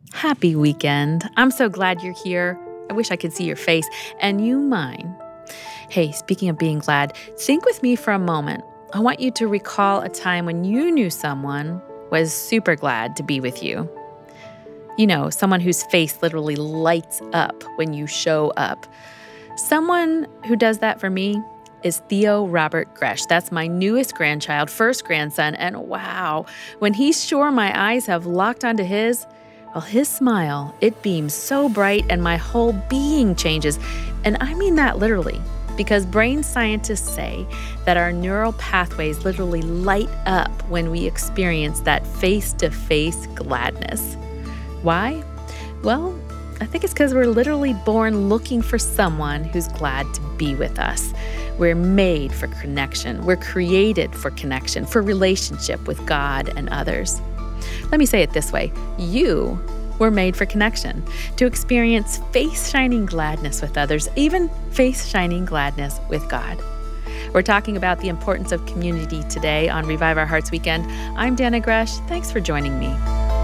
Happy weekend. I'm so glad you're here. I wish I could see your face and you mine. Hey, speaking of being glad, think with me for a moment. I want you to recall a time when you knew someone was super glad to be with you. You know, someone whose face literally lights up when you show up. Someone who does that for me is Theo Robert Gresh. That's my newest grandchild, first grandson, and wow, when he's sure my eyes have locked onto his, well, his smile, it beams so bright and my whole being changes. And I mean that literally, because brain scientists say that our neural pathways literally light up when we experience that face-to-face gladness. Why? Well, I think it's because we're literally born looking for someone who's glad to be with us. We're made for connection. We're created for connection, for relationship with God and others. Let me say it this way. You were made for connection, to experience face-shining gladness with others, even face-shining gladness with God. We're talking about the importance of community today on Revive Our Hearts Weekend. I'm Dana Gresh. Thanks for joining me.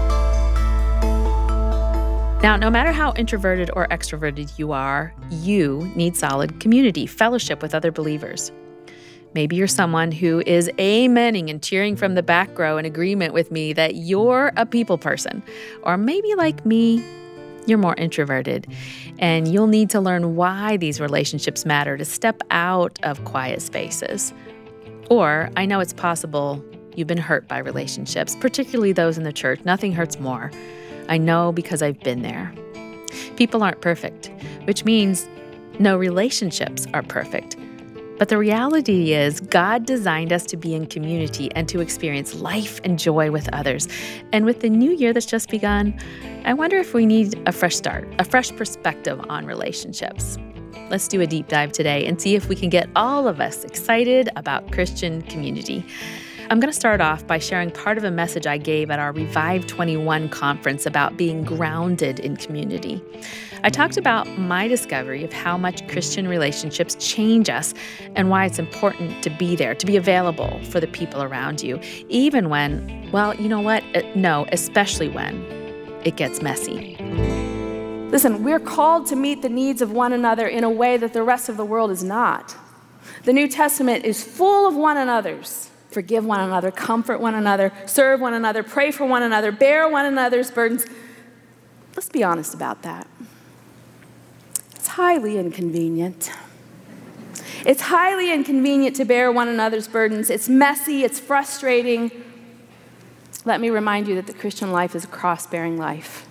Now, no matter how introverted or extroverted you are, you need solid community, fellowship with other believers. Maybe you're someone who is amening and cheering from the back row in agreement with me that you're a people person. Or maybe like me, you're more introverted and you'll need to learn why these relationships matter to step out of quiet spaces. Or I know it's possible you've been hurt by relationships, particularly those in the church. Nothing hurts more. I know because I've been there. People aren't perfect, which means no relationships are perfect. But the reality is God designed us to be in community and to experience life and joy with others. And with the new year that's just begun, I wonder if we need a fresh start, a fresh perspective on relationships. Let's do a deep dive today and see if we can get all of us excited about Christian community. I'm going to start off by sharing part of a message I gave at our Revive 21 conference about being grounded in community. I talked about my discovery of how much Christian relationships change us and why it's important to be there, to be available for the people around you, even when, well, you know what? No, especially when it gets messy. Listen, we're called to meet the needs of one another in a way that the rest of the world is not. The New Testament is full of one another's. Forgive one another, comfort one another, serve one another, pray for one another, bear one another's burdens. Let's be honest about that. It's highly inconvenient. It's highly inconvenient to bear one another's burdens. It's messy, it's frustrating. Let me remind you that the Christian life is a cross-bearing life.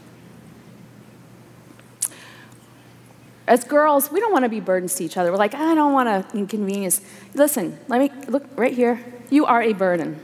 As girls, we don't want to be burdens to each other. We're like, I don't want to inconvenience. Listen, let me look right here. You are a burden.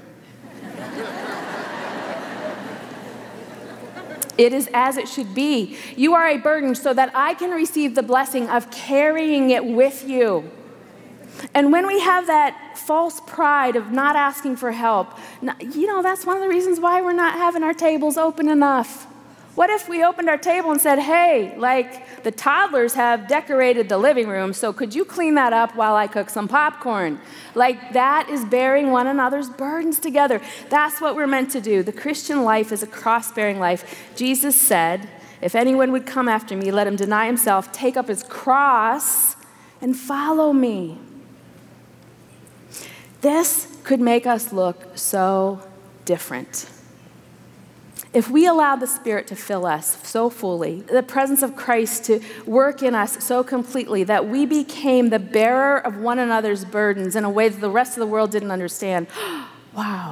It is as it should be. You are a burden so that I can receive the blessing of carrying it with you. And when we have that false pride of not asking for help, that's one of the reasons why we're not having our tables open enough. What if we opened our table and said, hey, like the toddlers have decorated the living room, so could you clean that up while I cook some popcorn? Like that is bearing one another's burdens together. That's what we're meant to do. The Christian life is a cross-bearing life. Jesus said, if anyone would come after me, let him deny himself, take up his cross, and follow me. This could make us look so different. If we allowed the Spirit to fill us so fully, the presence of Christ to work in us so completely that we became the bearer of one another's burdens in a way that the rest of the world didn't understand. Wow.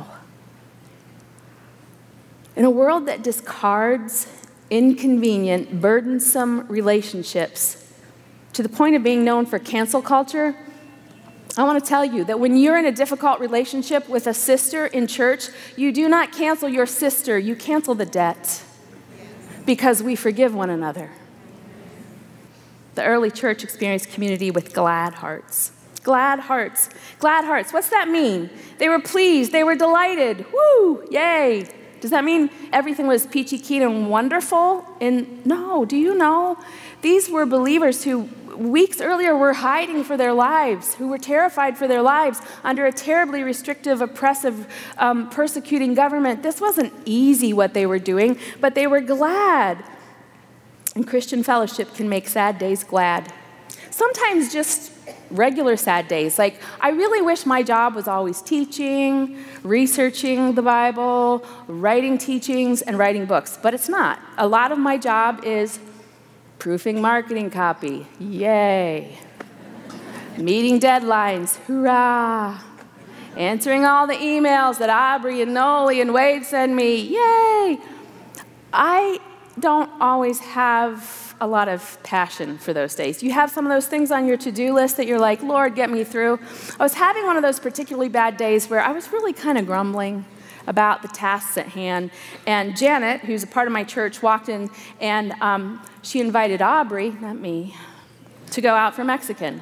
In a world that discards inconvenient, burdensome relationships to the point of being known for cancel culture, I want to tell you that when you're in a difficult relationship with a sister in church, you do not cancel your sister, you cancel the debt because we forgive one another. The early church experienced community with glad hearts. Glad hearts. Glad hearts. What's that mean? They were pleased. They were delighted. Woo! Yay! Does that mean everything was peachy keen and wonderful? No. Do you know? These were believers who weeks earlier were hiding for their lives, who were terrified for their lives under a terribly restrictive, oppressive, persecuting government. This wasn't easy what they were doing, but they were glad. And Christian fellowship can make sad days glad. Sometimes just regular sad days. Like, I really wish my job was always teaching, researching the Bible, writing teachings, and writing books, but it's not. A lot of my job is proofing marketing copy. Yay. Meeting deadlines. Hoorah. Answering all the emails that Aubrey and Noli and Wade send me. Yay. I don't always have a lot of passion for those days. You have some of those things on your to-do list that you're like, Lord, get me through. I was having one of those particularly bad days where I was really kind of grumbling about the tasks at hand. And Janet, who's a part of my church, walked in and she invited Aubrey, not me, to go out for Mexican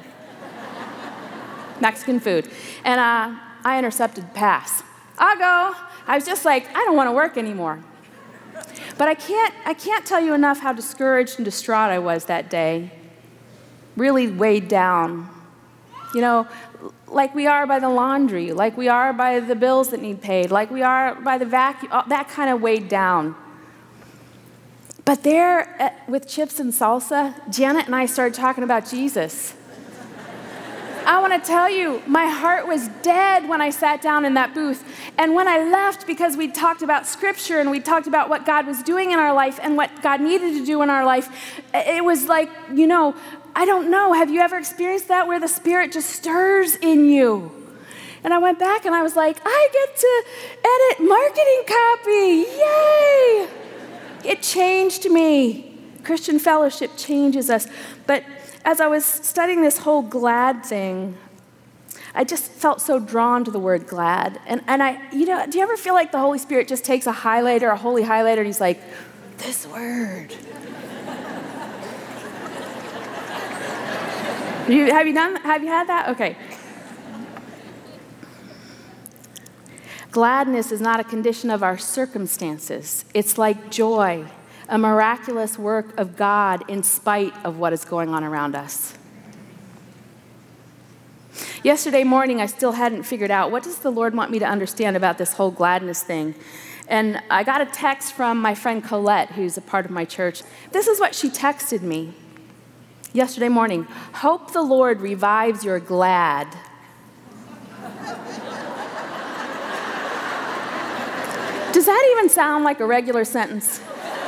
food. And I intercepted pass. I'll go. I was just like, I don't want to work anymore. But I can't tell you enough how discouraged and distraught I was that day. Really weighed down. You know, like we are by the laundry, like we are by the bills that need paid, like we are by the vacuum, that kind of weighed down. But there, with chips and salsa, Janet and I started talking about Jesus. I want to tell you, my heart was dead when I sat down in that booth. And when I left, because we talked about Scripture and we talked about what God was doing in our life and what God needed to do in our life, it was like, you know, I don't know, have you ever experienced that where the Spirit just stirs in you? And I went back and I was like, I get to edit marketing copy, yay! It changed me. Christian fellowship changes us. But as I was studying this whole glad thing, I just felt so drawn to the word glad. And I, you know, do you ever feel like the Holy Spirit just takes a highlighter, a holy highlighter, and he's like, this word. Have you had that? Okay. Gladness is not a condition of our circumstances. It's like joy, a miraculous work of God in spite of what is going on around us. Yesterday morning, I still hadn't figured out what does the Lord want me to understand about this whole gladness thing. And I got a text from my friend Colette, who's a part of my church. This is what she texted me yesterday morning. Hope the Lord revives your glad. Does that even sound like a regular sentence?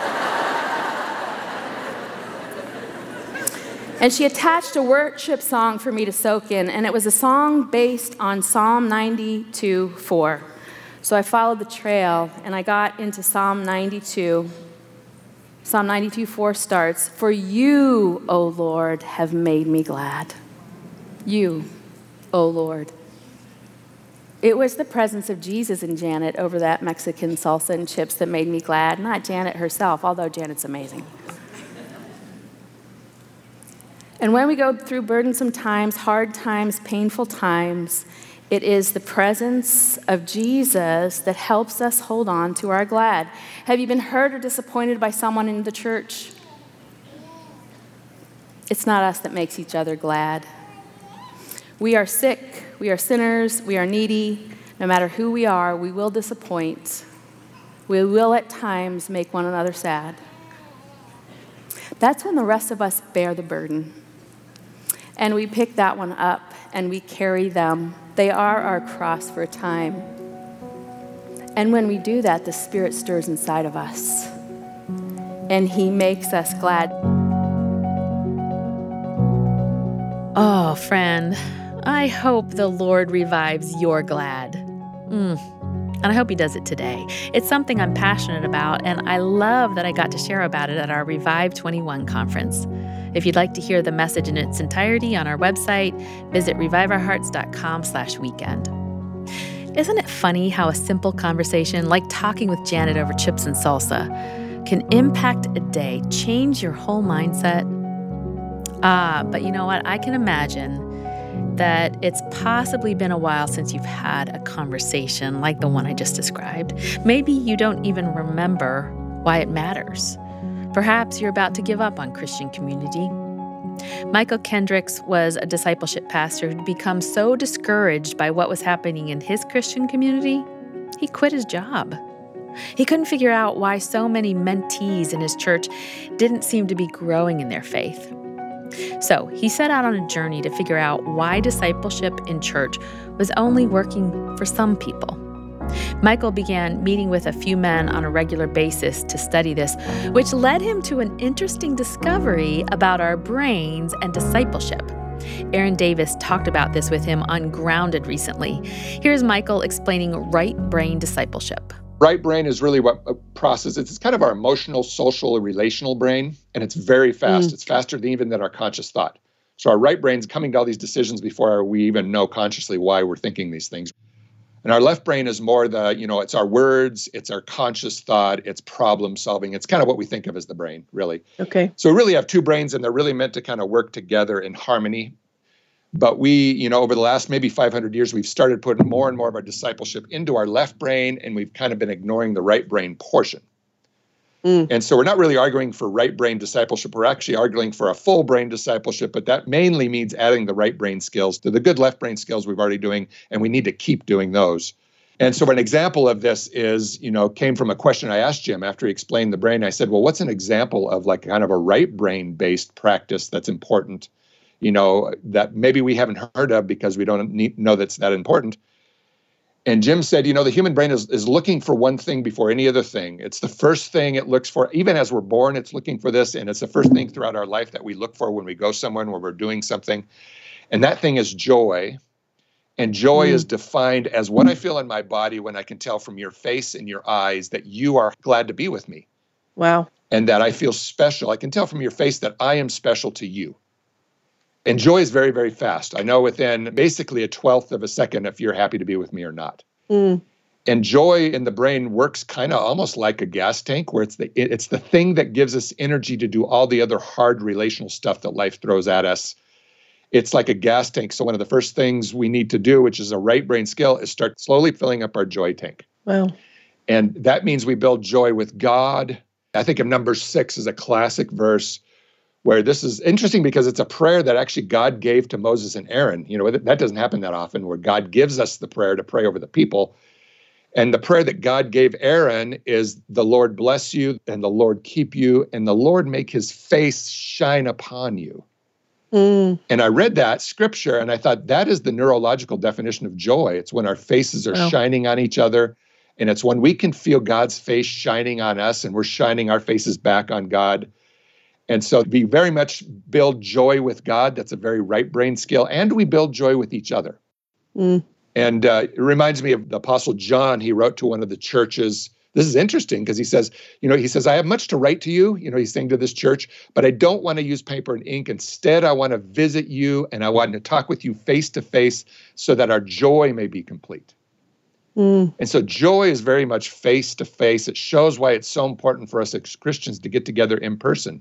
And she attached a worship song for me to soak in, and it was a song based on Psalm 92:4. So I followed the trail, and I got into Psalm 92. Psalm 92:4 starts, "For you, O Lord, have made me glad." You, O Lord. It was the presence of Jesus in Janet over that Mexican salsa and chips that made me glad, not Janet herself, although Janet's amazing. And when we go through burdensome times, hard times, painful times, it is the presence of Jesus that helps us hold on to our glad. Have you been hurt or disappointed by someone in the church? It's not us that makes each other glad. We are sick, we are sinners, we are needy. No matter who we are, we will disappoint. We will at times make one another sad. That's when the rest of us bear the burden. And we pick that one up and we carry them. They are our cross for a time. And when we do that, the Spirit stirs inside of us. And He makes us glad. Oh, friend, I hope the Lord revives your glad. And I hope He does it today. It's something I'm passionate about, and I love that I got to share about it at our Revive 21 conference. If you'd like to hear the message in its entirety on our website, visit reviveourhearts.com/weekend. Isn't it funny how a simple conversation like talking with Janet over chips and salsa can impact a day, change your whole mindset? But you know what? I can imagine that it's possibly been a while since you've had a conversation like the one I just described. Maybe you don't even remember why it matters. Perhaps you're about to give up on Christian community. Michael Kendricks was a discipleship pastor who'd become so discouraged by what was happening in his Christian community, he quit his job. He couldn't figure out why so many mentees in his church didn't seem to be growing in their faith. So he set out on a journey to figure out why discipleship in church was only working for some people. Michael began meeting with a few men on a regular basis to study this, which led him to an interesting discovery about our brains and discipleship. Aaron Davis talked about this with him on Grounded recently. Here's Michael explaining right brain discipleship. Right brain is really what processes. It's kind of our emotional, social, relational brain, and it's very fast. It's faster than our conscious thought. So our right brain's coming to all these decisions before we even know consciously why we're thinking these things. And our left brain is more it's our words, it's our conscious thought, it's problem solving. It's kind of what we think of as the brain, really. Okay. So we really have two brains, and they're really meant to kind of work together in harmony. But we, over the last maybe 500 years, we've started putting more and more of our discipleship into our left brain, and we've kind of been ignoring the right brain portion. And so we're not really arguing for right brain discipleship. We're actually arguing for a full brain discipleship, but that mainly means adding the right brain skills to the good left brain skills we've already doing, and we need to keep doing those. And so an example of this is, came from a question I asked Jim after he explained the brain. I said, well, what's an example of like kind of a right brain based practice that's important, that maybe we haven't heard of because we don't know that's that important? And Jim said, the human brain is looking for one thing before any other thing. It's the first thing it looks for. Even as we're born, it's looking for this. And it's the first thing throughout our life that we look for when we go somewhere and when we're doing something. And that thing is joy. And joy is defined as what I feel in my body when I can tell from your face and your eyes that you are glad to be with me. Wow. And that I feel special. I can tell from your face that I am special to you. And joy is very, very fast. I know within basically a 1/12 of a second if you're happy to be with me or not. And joy in the brain works kind of almost like a gas tank, where it's the thing that gives us energy to do all the other hard relational stuff that life throws at us. It's like a gas tank. So one of the first things we need to do, which is a right brain skill, is start slowly filling up our joy tank. Wow. And that means we build joy with God. I think of Numbers 6 as a classic verse where this is interesting because it's a prayer that actually God gave to Moses and Aaron. That doesn't happen that often, where God gives us the prayer to pray over the people. And the prayer that God gave Aaron is, the Lord bless you, and the Lord keep you, and the Lord make his face shine upon you. And I read that scripture, and I thought that is the neurological definition of joy. It's when our faces are shining on each other, and it's when we can feel God's face shining on us, and we're shining our faces back on God. And so we very much build joy with God. That's a very right brain skill. And we build joy with each other. And it reminds me of the Apostle John. He wrote to one of the churches. This is interesting because he says, I have much to write to you. He's saying to this church, but I don't want to use paper and ink. Instead, I want to visit you, and I want to talk with you face to face so that our joy may be complete. And so joy is very much face to face. It shows why it's so important for us as Christians to get together in person.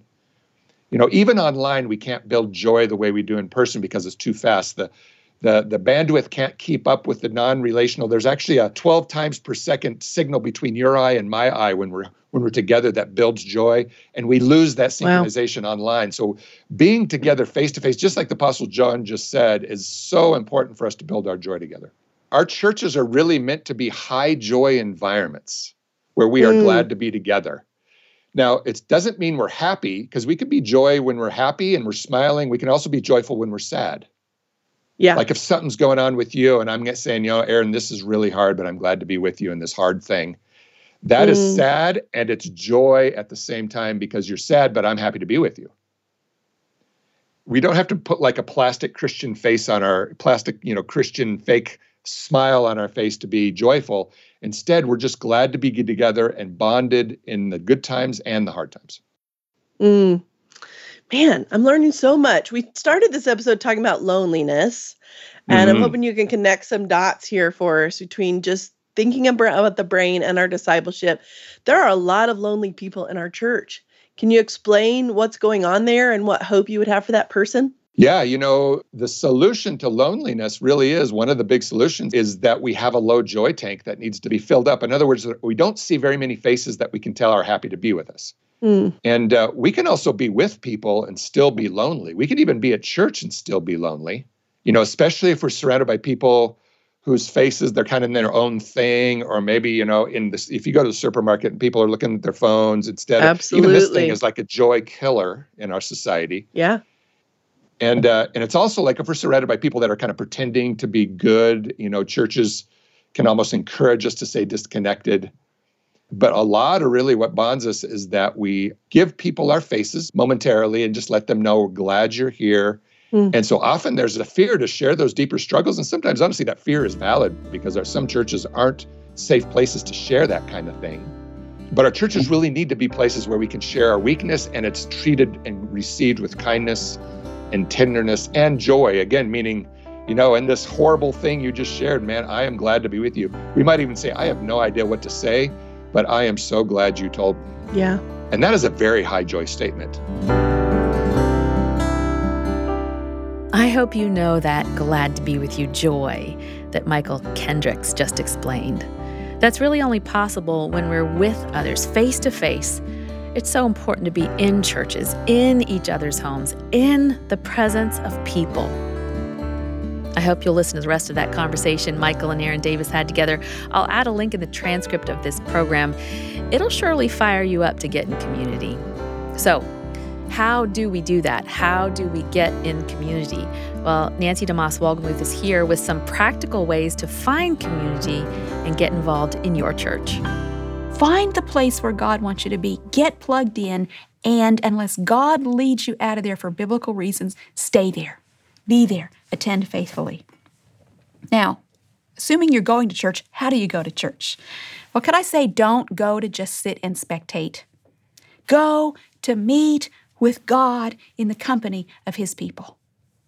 Even online, we can't build joy the way we do in person because it's too fast. The bandwidth can't keep up with the non-relational. There's actually a 12 times per second signal between your eye and my eye when we're together that builds joy, and we lose that synchronization online. So being together face to face, just like the Apostle John just said, is so important for us to build our joy together. Our churches are really meant to be high joy environments where we are glad to be together. Now, it doesn't mean we're happy, because we can be joy when we're happy and we're smiling. We can also be joyful when we're sad. Yeah. Like if something's going on with you and I'm saying, Aaron, this is really hard, but I'm glad to be with you in this hard thing. That is sad, and it's joy at the same time because you're sad, but I'm happy to be with you. We don't have to put like a plastic Christian face on our Christian fake smile on our face to be joyful. Instead, we're just glad to be together and bonded in the good times and the hard times. Man, I'm learning so much. We started this episode talking about loneliness, and I'm hoping you can connect some dots here for us between just thinking about the brain and our discipleship. There are a lot of lonely people in our church. Can you explain what's going on there and what hope you would have for that person? Yeah, the solution to loneliness really is, one of the big solutions is that we have a low joy tank that needs to be filled up. In other words, we don't see very many faces that we can tell are happy to be with us. And we can also be with people and still be lonely. We can even be at church and still be lonely, especially if we're surrounded by people whose faces, they're kind of in their own thing, or maybe, if you go to the supermarket and people are looking at their phones instead of, even this thing is like a joy killer in our society. Yeah. And it's also like if we're surrounded by people that are kind of pretending to be good, churches can almost encourage us to stay disconnected. But a lot of really what bonds us is that we give people our faces momentarily and just let them know we're glad you're here. And so often there's a fear to share those deeper struggles. And sometimes, honestly, that fear is valid because some churches aren't safe places to share that kind of thing. But our churches really need to be places where we can share our weakness and it's treated and received with kindness and tenderness and joy. Again, meaning, in this horrible thing you just shared, man, I am glad to be with you. We might even say, I have no idea what to say, but I am so glad you told me. Yeah. And that is a very high joy statement. I hope you know that glad to be with you joy that Michael Kendricks just explained. That's really only possible when we're with others face to face. It's so important to be in churches, in each other's homes, in the presence of people. I hope you'll listen to the rest of that conversation Michael and Aaron Davis had together. I'll add a link in the transcript of this program. It'll surely fire you up to get in community. So, how do we do that? How do we get in community? Well, Nancy DeMoss Wolgemuth is here with some practical ways to find community and get involved in your church. Find the place where God wants you to be. Get plugged in, and unless God leads you out of there for biblical reasons, stay there. Be there. Attend faithfully. Now, assuming you're going to church, how do you go to church? Well, could I say don't go to just sit and spectate? Go to meet with God in the company of His people.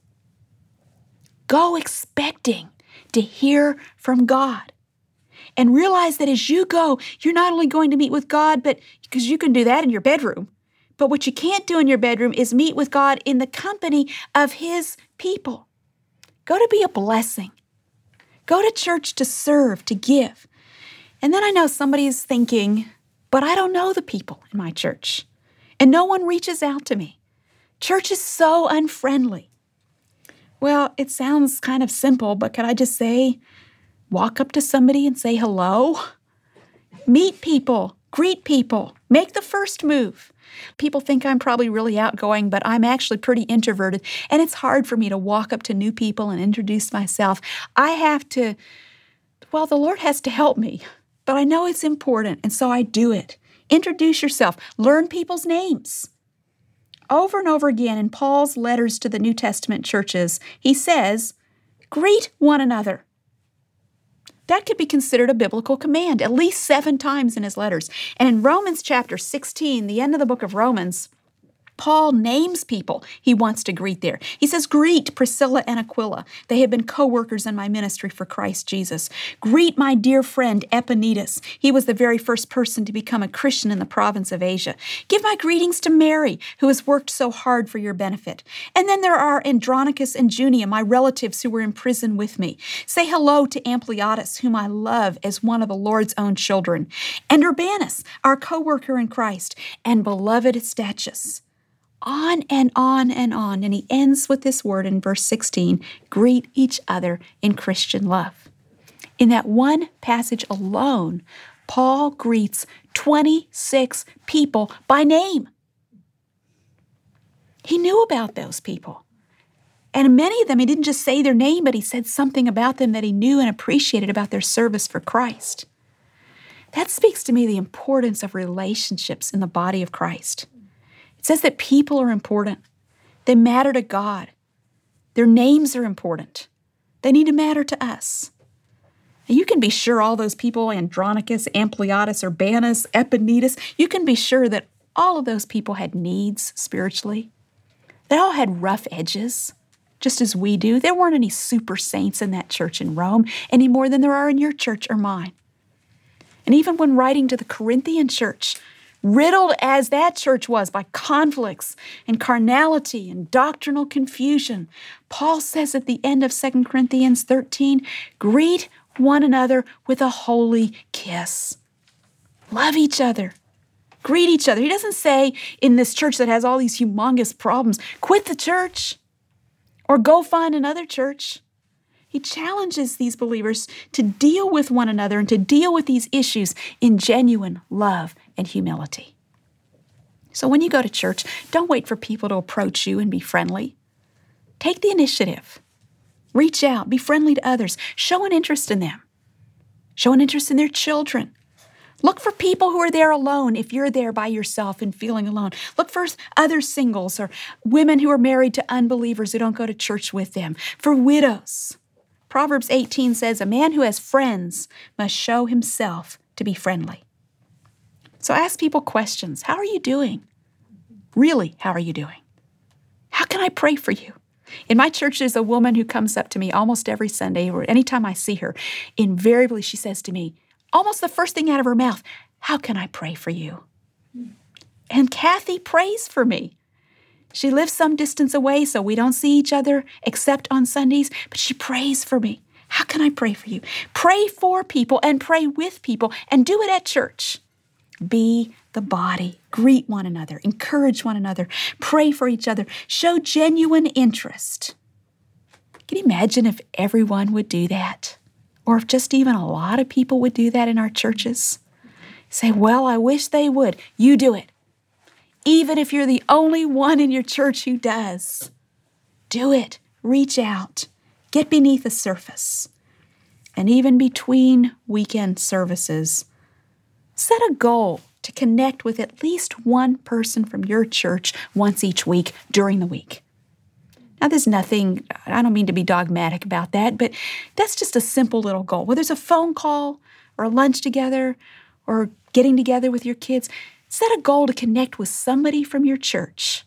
Go expecting to hear from God. And realize that as you go, you're not only going to meet with God, but because you can do that in your bedroom, but what you can't do in your bedroom is meet with God in the company of His people. Go to be a blessing. Go to church to serve, to give. And then I know somebody's thinking, but I don't know the people in my church, and no one reaches out to me. Church is so unfriendly. Well, it sounds kind of simple, but could I just say, walk up to somebody and say hello? Meet people, greet people, make the first move. People think I'm probably really outgoing, but I'm actually pretty introverted, and it's hard for me to walk up to new people and introduce myself. The Lord has to help me, but I know it's important, and so I do it. Introduce yourself. Learn people's names. Over and over again in Paul's letters to the New Testament churches, he says, greet one another. That could be considered a biblical command, at least 7 times in his letters. And in Romans chapter 16, the end of the book of Romans, Paul names people he wants to greet there. He says, greet Priscilla and Aquila. They have been co-workers in my ministry for Christ Jesus. Greet my dear friend Epaenetus. He was the very first person to become a Christian in the province of Asia. Give my greetings to Mary, who has worked so hard for your benefit. And then there are Andronicus and Junia, my relatives who were in prison with me. Say hello to Ampliatus, whom I love as one of the Lord's own children. And Urbanus, our co-worker in Christ, and beloved Stachys. On and on and on. And he ends with this word in verse 16, greet each other in Christian love. In that one passage alone, Paul greets 26 people by name. He knew about those people. And many of them, he didn't just say their name, but he said something about them that he knew and appreciated about their service for Christ. That speaks to me the importance of relationships in the body of Christ. It says that people are important. They matter to God. Their names are important. They need to matter to us. And you can be sure all those people, Andronicus, Ampliatus, Urbanus, Epaenetus, you can be sure that all of those people had needs spiritually. They all had rough edges, just as we do. There weren't any super saints in that church in Rome any more than there are in your church or mine. And even when writing to the Corinthian church, riddled as that church was by conflicts and carnality and doctrinal confusion, Paul says at the end of 2 Corinthians 13, greet one another with a holy kiss. Love each other. Greet each other. He doesn't say in this church that has all these humongous problems, quit the church or go find another church. He challenges these believers to deal with one another and to deal with these issues in genuine love and humility. So when you go to church, don't wait for people to approach you and be friendly. Take the initiative. Reach out. Be friendly to others. Show an interest in them. Show an interest in their children. Look for people who are there alone if you're there by yourself and feeling alone. Look for other singles or women who are married to unbelievers who don't go to church with them. For widows. Proverbs 18 says, a man who has friends must show himself to be friendly. So ask people questions. How are you doing? Really, how are you doing? How can I pray for you? In my church, there's a woman who comes up to me almost every Sunday, or anytime I see her, invariably she says to me, almost the first thing out of her mouth, how can I pray for you? And Kathy prays for me. She lives some distance away, so we don't see each other except on Sundays, but she prays for me. How can I pray for you? Pray for people and pray with people and do it at church. Be the body. Greet one another. Encourage one another. Pray for each other. Show genuine interest. Can you imagine if everyone would do that? Or if just even a lot of people would do that in our churches? Say, well, I wish they would. You do it. Even if you're the only one in your church who does. Do it. Reach out. Get beneath the surface. And even between weekend services, set a goal to connect with at least one person from your church once each week during the week. Now, there's nothing, I don't mean to be dogmatic about that, but that's just a simple little goal. Whether it's a phone call or a lunch together or getting together with your kids, set a goal to connect with somebody from your church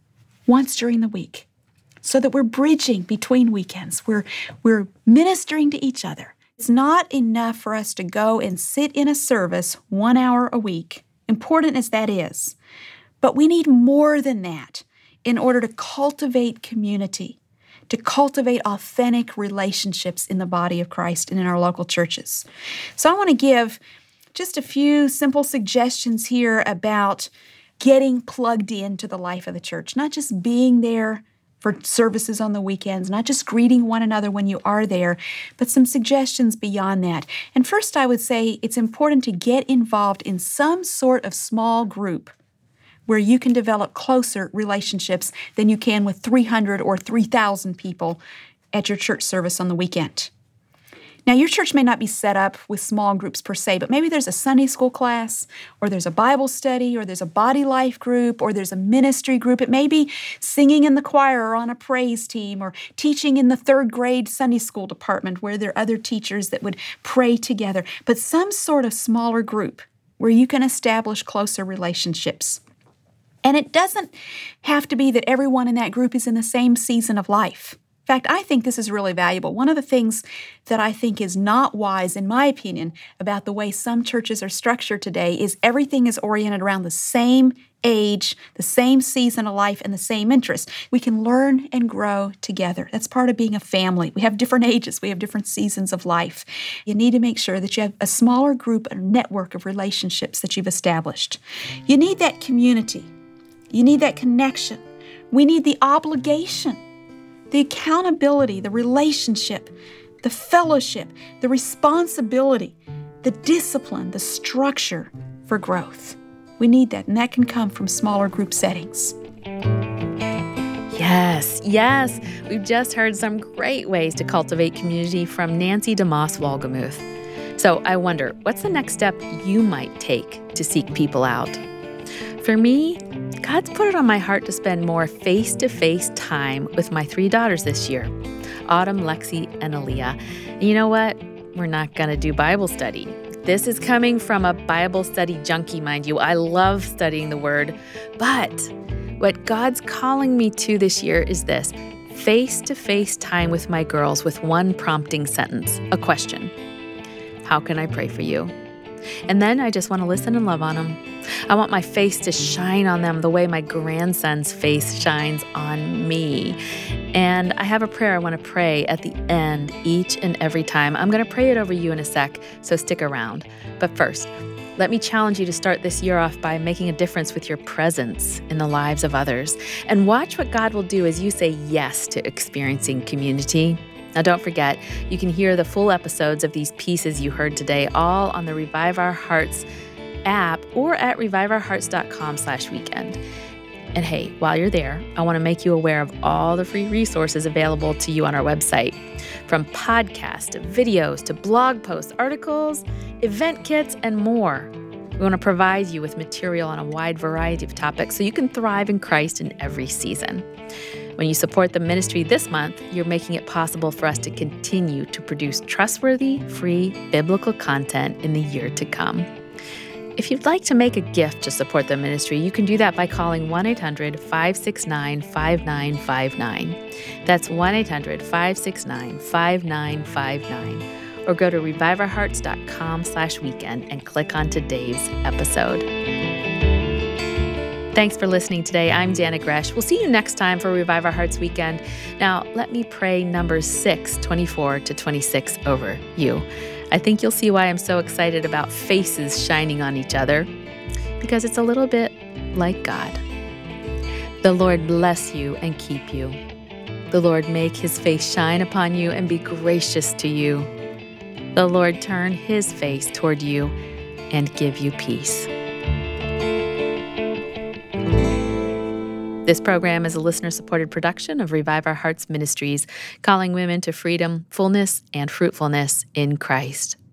once during the week so that we're bridging between weekends. We're ministering to each other. It's not enough for us to go and sit in a service 1 hour a week, important as that is. But we need more than that in order to cultivate community, to cultivate authentic relationships in the body of Christ and in our local churches. So I want to give just a few simple suggestions here about getting plugged into the life of the church, not just being there for services on the weekends, not just greeting one another when you are there, but some suggestions beyond that. And first, I would say it's important to get involved in some sort of small group where you can develop closer relationships than you can with 300 or 3,000 people at your church service on the weekend. Now, your church may not be set up with small groups per se, but maybe there's a Sunday school class, or there's a Bible study, or there's a body life group, or there's a ministry group. It may be singing in the choir or on a praise team, or teaching in the 3rd grade Sunday school department where there are other teachers that would pray together. But some sort of smaller group where you can establish closer relationships. And it doesn't have to be that everyone in that group is in the same season of life. In fact, I think this is really valuable. One of the things that I think is not wise, in my opinion, about the way some churches are structured today is everything is oriented around the same age, the same season of life, and the same interests. We can learn and grow together. That's part of being a family. We have different ages. We have different seasons of life. You need to make sure that you have a smaller group, a network of relationships that you've established. You need that community. You need that connection. We need the obligation, the accountability, the relationship, the fellowship, the responsibility, the discipline, the structure for growth. We need that, and that can come from smaller group settings. Yes. We've just heard some great ways to cultivate community from Nancy DeMoss Wolgemuth. So I wonder, what's the next step you might take to seek people out? For me, God's put it on my heart to spend more face-to-face time with my 3 daughters this year, Autumn, Lexi, and Aaliyah. And you know what? We're not going to do Bible study. This is coming from a Bible study junkie, mind you. I love studying the Word. But what God's calling me to this year is this: face-to-face time with my girls with one prompting sentence, a question. How can I pray for you? And then I just want to listen and love on them. I want my face to shine on them the way my grandson's face shines on me. And I have a prayer I want to pray at the end each and every time. I'm going to pray it over you in a sec, so stick around. But first, Let me challenge you to start this year off by making a difference with your presence in the lives of others. And watch what God will do as you say yes to experiencing community. Now, don't forget, you can hear the full episodes of these pieces you heard today all on the Revive Our Hearts app or at reviveourhearts.com/weekend. And hey, while you're there, I want to make you aware of all the free resources available to you on our website. From podcasts to videos to blog posts, articles, event kits, and more. We want to provide you with material on a wide variety of topics so you can thrive in Christ in every season. When you support the ministry this month, you're making it possible for us to continue to produce trustworthy, free, biblical content in the year to come. If you'd like to make a gift to support the ministry, you can do that by calling 1-800-569-5959. That's 1-800-569-5959. Or go to reviveourhearts.com/weekend and click on today's episode. Thanks for listening today. I'm Jana Gresh. We'll see you next time for Revive Our Hearts Weekend. Now, let me pray Numbers 6:24-26 over you. I think you'll see why I'm so excited about faces shining on each other, because it's a little bit like God. The Lord bless you and keep you. The Lord make his face shine upon you and be gracious to you. The Lord turn his face toward you and give you peace. This program is a listener-supported production of Revive Our Hearts Ministries, calling women to freedom, fullness, and fruitfulness in Christ.